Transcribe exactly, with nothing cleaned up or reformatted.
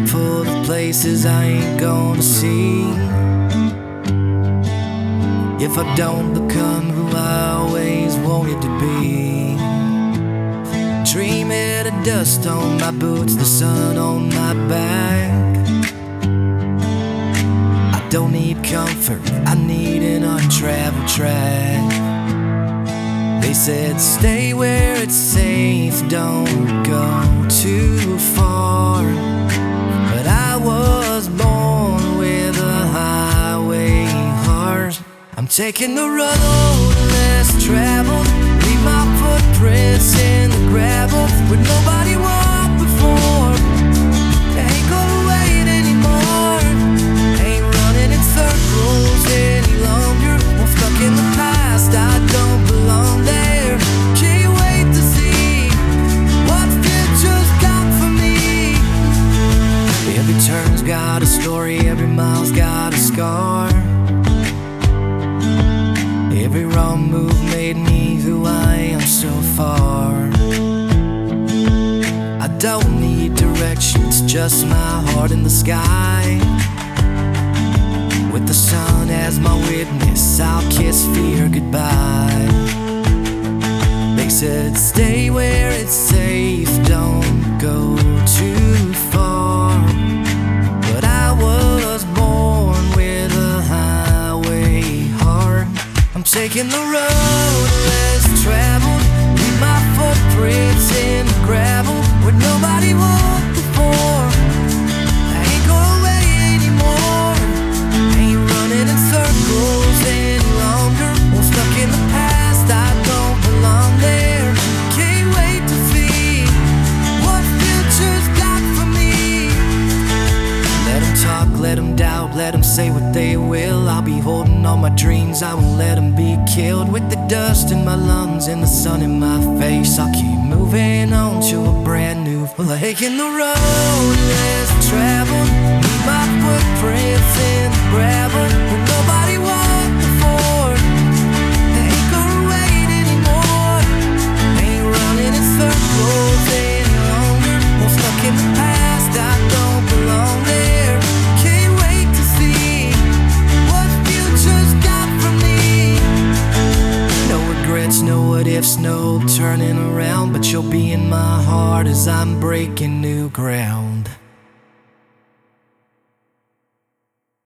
full of places I ain't gonna see. If I don't become who I always wanted to be. Dreaming of dust on my boots, the sun on my back. I don't need comfort, I need an untraveled track. They said stay where it's safe, don't go too far. But I was born with a highway heart. I'm taking the road less traveled, leave my footprints in the gravel where nobody walked before. Ain't gonna wait anymore, ain't running in circles any longer. I'm stuck in the past, I don't belong there. Can't wait to see what future's got for me. Every turn's got a story, every mile's got a scar. Every wrong move made me who I am so far. I don't need directions, just my heart in the sky. With the sun as my witness, I'll kiss fear goodbye. They said stay where it's safe, don't go too far. But I was born with a highway heart. I'm taking the road less traveled, leave my footprints in the gravel where nobody walked before. I ain't gonna wait anymore, ain't running in circles any longer. I'm stuck in the past, I don't belong there. Can't wait to see what future's got for me. Let them talk, let them doubt, let them say what they will. I'll be holding all my dreams, I won't let them be killed. With the dust in my lungs and the sun in my face, I'll keep moving on to a brand new. Well, I'm taking the road less traveled, leave my footprints in the gravel where nobody walked before. Ain't gonna wait anymore, ain't running in circles any longer. I'm stuck in the past, I don't belong there. Can't wait to see what future's got for me. No regrets, no what ifs, no turning around. But you'll be in my heart as I'm breaking new ground.